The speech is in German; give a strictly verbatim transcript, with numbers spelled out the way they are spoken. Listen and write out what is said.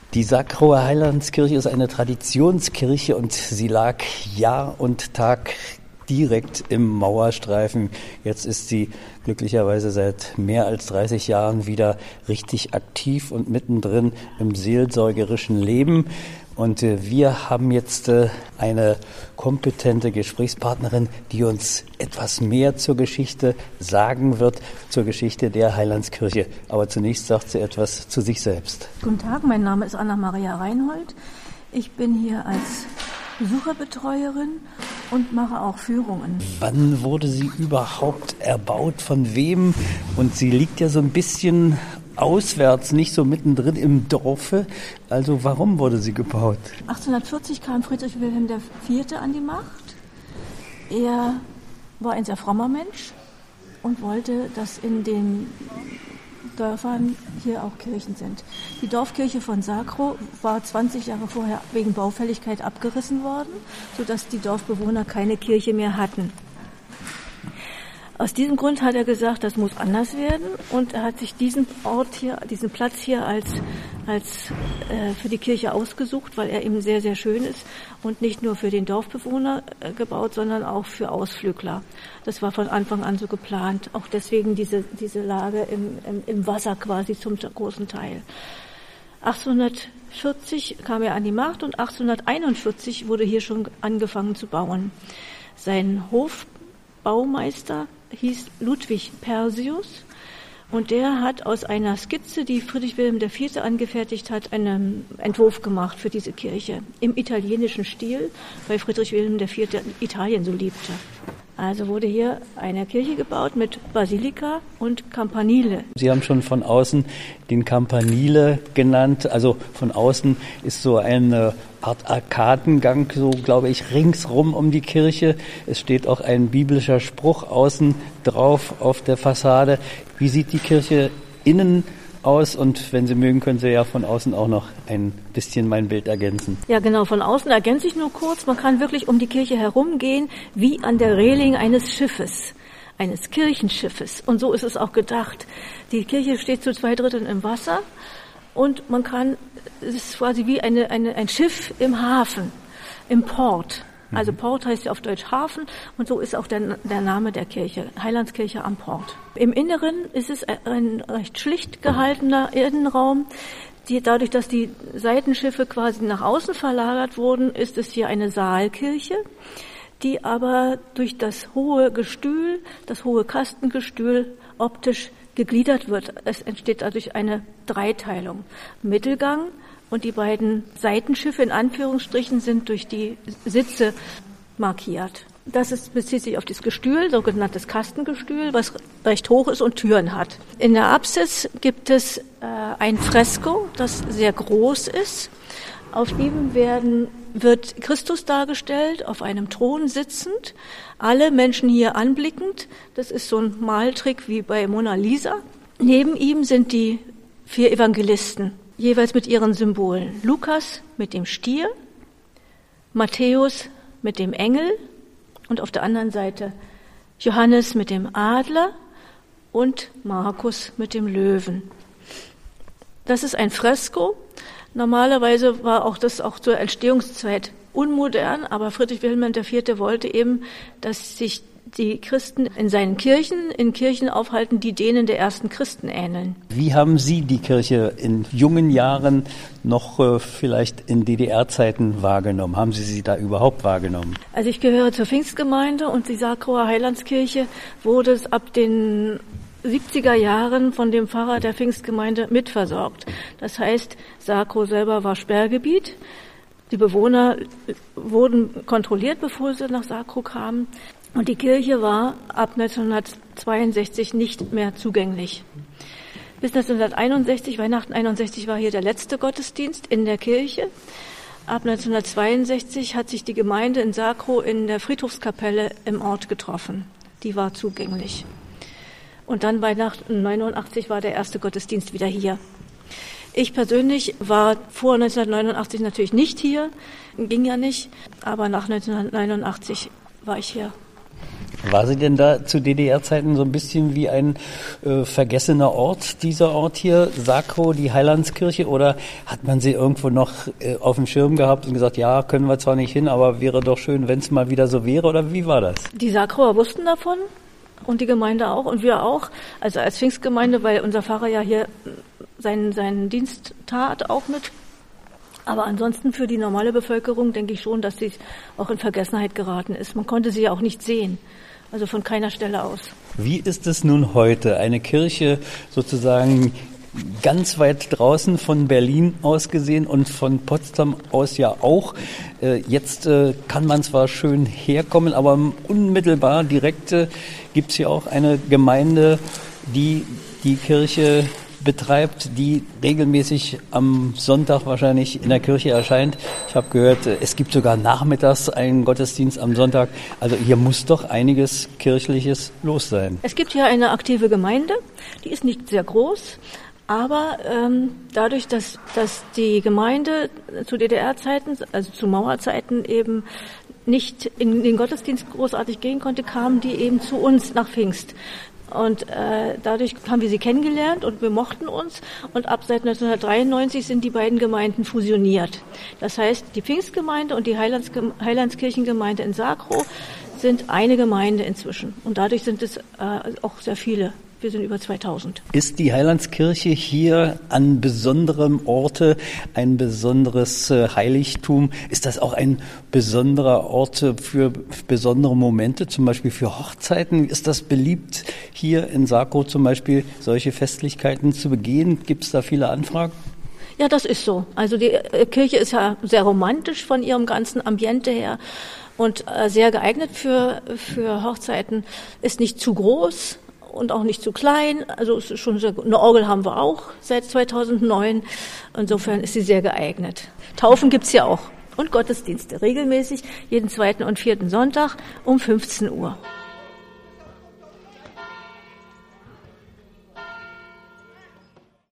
Die Sacroer Heilandskirche ist eine Traditionskirche und sie lag Jahr und Tag direkt im Mauerstreifen. Jetzt ist sie glücklicherweise seit mehr als dreißig Jahren wieder richtig aktiv und mittendrin im seelsorgerischen Leben. Und wir haben jetzt eine kompetente Gesprächspartnerin, die uns etwas mehr zur Geschichte sagen wird, zur Geschichte der Heilandskirche. Aber zunächst sagt sie etwas zu sich selbst. Guten Tag, mein Name ist Anna-Maria Reinhold. Ich bin hier als Besucherbetreuerin und mache auch Führungen. Wann wurde sie überhaupt erbaut? Von wem? Und sie liegt ja so ein bisschen auswärts, nicht so mittendrin im Dorfe. Also warum wurde sie gebaut? achtzehnhundertvierzig kam Friedrich Wilhelm der Vierte an die Macht. Er war ein sehr frommer Mensch und wollte, dass in den Dörfern hier auch Kirchen sind. Die Dorfkirche von Sacro war zwanzig Jahre vorher wegen Baufälligkeit abgerissen worden, sodass die Dorfbewohner keine Kirche mehr hatten. Aus diesem Grund hat er gesagt, das muss anders werden, und er hat sich diesen Ort hier, diesen Platz hier als als äh, für die Kirche ausgesucht, weil er eben sehr, sehr schön ist und nicht nur für den Dorfbewohner äh, gebaut, sondern auch für Ausflügler. Das war von Anfang an so geplant. Auch deswegen diese diese Lage im, im, im Wasser quasi zum großen Teil. achtzehnhundertvierzig kam er an die Macht und achtzehnhunderteinundvierzig wurde hier schon angefangen zu bauen. Sein Hofbaumeister hieß Ludwig Persius, und der hat aus einer Skizze, die Friedrich Wilhelm der Vierte angefertigt hat, einen Entwurf gemacht für diese Kirche im italienischen Stil, weil Friedrich Wilhelm der Vierte Italien so liebte. Also wurde hier eine Kirche gebaut mit Basilika und Campanile. Sie haben schon von außen den Campanile genannt. Also von außen ist so eine Art Arkadengang, so glaube ich, ringsrum um die Kirche. Es steht auch ein biblischer Spruch außen drauf auf der Fassade. Wie sieht die Kirche innen aus? Und wenn Sie mögen, können Sie ja von außen auch noch ein bisschen mein Bild ergänzen. Ja, genau, von außen ergänze ich nur kurz. Man kann wirklich um die Kirche herumgehen, wie an der Reling eines Schiffes, eines Kirchenschiffes. Und so ist es auch gedacht. Die Kirche steht zu zwei Dritteln im Wasser und man kann, es ist quasi wie eine, eine, ein Schiff im Hafen, im Port. Also Port heißt ja auf Deutsch Hafen, und so ist auch der, der Name der Kirche, Heilandskirche am Port. Im Inneren ist es ein recht schlicht gehaltener Innenraum. Die, dadurch, dass die Seitenschiffe quasi nach außen verlagert wurden, ist es hier eine Saalkirche, die aber durch das hohe Gestühl, das hohe Kastengestühl optisch gegliedert wird. Es entsteht dadurch eine Dreiteilung. Mittelgang und die beiden Seitenschiffe in Anführungsstrichen sind durch die Sitze markiert. Das ist, bezieht sich auf das Gestühl, sogenanntes Kastengestühl, was recht hoch ist und Türen hat. In der Apsis gibt es äh, ein Fresko, das sehr groß ist. Auf ihm werden, wird Christus dargestellt, auf einem Thron sitzend, alle Menschen hier anblickend. Das ist so ein Maltrick wie bei Mona Lisa. Neben ihm sind die vier Evangelisten, jeweils mit ihren Symbolen. Lukas mit dem Stier, Matthäus mit dem Engel und auf der anderen Seite Johannes mit dem Adler und Markus mit dem Löwen. Das ist ein Fresko. Normalerweise war auch das auch zur Entstehungszeit unmodern, aber Friedrich Wilhelm der Vierte wollte eben, dass sich die Christen in seinen Kirchen, in Kirchen aufhalten, die denen der ersten Christen ähneln. Wie haben Sie die Kirche in jungen Jahren noch äh, vielleicht in D D R-Zeiten wahrgenommen? Haben Sie sie da überhaupt wahrgenommen? Also ich gehöre zur Pfingstgemeinde und die Sacroer Heilandskirche wurde es ab den siebziger Jahren von dem Pfarrer der Pfingstgemeinde mitversorgt. Das heißt, Sacro selber war Sperrgebiet. Die Bewohner wurden kontrolliert, bevor sie nach Sacro kamen. Und die Kirche war ab neunzehnhundertzweiundsechzig nicht mehr zugänglich. Bis neunzehnhunderteinundsechzig, Weihnachten einundsechzig, war hier der letzte Gottesdienst in der Kirche. Ab neunzehnhundertzweiundsechzig hat sich die Gemeinde in Sacro in der Friedhofskapelle im Ort getroffen. Die war zugänglich. Und dann Weihnachten neunundachtzig war der erste Gottesdienst wieder hier. Ich persönlich war vor neunzehnhundertneunundachtzig natürlich nicht hier, ging ja nicht, aber nach neunzehnhundertneunundachtzig war ich hier. War sie denn da zu D D R-Zeiten so ein bisschen wie ein äh, vergessener Ort, dieser Ort hier, Sakrow, die Heilandskirche, oder hat man sie irgendwo noch äh, auf dem Schirm gehabt und gesagt, ja, können wir zwar nicht hin, aber wäre doch schön, wenn es mal wieder so wäre, oder wie war das? Die Sakrower wussten davon und die Gemeinde auch und wir auch, also als Pfingstgemeinde, weil unser Pfarrer ja hier seinen, seinen Dienst tat auch mit. Aber ansonsten für die normale Bevölkerung denke ich schon, dass sie auch in Vergessenheit geraten ist. Man konnte sie ja auch nicht sehen, also von keiner Stelle aus. Wie ist es nun heute? Eine Kirche sozusagen ganz weit draußen von Berlin aus gesehen und von Potsdam aus ja auch. Jetzt kann man zwar schön herkommen, aber unmittelbar direkt gibt es ja auch eine Gemeinde, die die Kirche betreibt, die regelmäßig am Sonntag wahrscheinlich in der Kirche erscheint. Ich habe gehört, es gibt sogar nachmittags einen Gottesdienst am Sonntag. Also hier muss doch einiges Kirchliches los sein. Es gibt hier eine aktive Gemeinde, die ist nicht sehr groß, aber ähm, dadurch, dass, dass die Gemeinde zu D D R-Zeiten, also zu Mauerzeiten eben nicht in den Gottesdienst großartig gehen konnte, kamen die eben zu uns nach Pfingst. Und äh, dadurch haben wir sie kennengelernt und wir mochten uns. Und ab seit neunzehnhundertdreiundneunzig sind die beiden Gemeinden fusioniert. Das heißt, die Pfingstgemeinde und die Heilands, Heilandskirchengemeinde in Sakrow sind eine Gemeinde inzwischen. Und dadurch sind es äh, auch sehr viele. Wir sind über zweitausend. Ist die Heilandskirche hier an besonderem Orte ein besonderes äh, Heiligtum? Ist das auch ein besonderer Ort für besondere Momente, zum Beispiel für Hochzeiten? Ist das beliebt, hier in Sakrow zum Beispiel solche Festlichkeiten zu begehen? Gibt es da viele Anfragen? Ja, das ist so. Also die Kirche ist ja sehr romantisch von ihrem ganzen Ambiente her und äh, sehr geeignet für, für Hochzeiten. Ist nicht zu groß und auch nicht zu klein. Also es ist schon sehr gut. Eine Orgel haben wir auch seit zweitausendneun. Insofern ist sie sehr geeignet. Taufen gibt's ja auch und Gottesdienste regelmäßig jeden zweiten und vierten Sonntag um fünfzehn Uhr.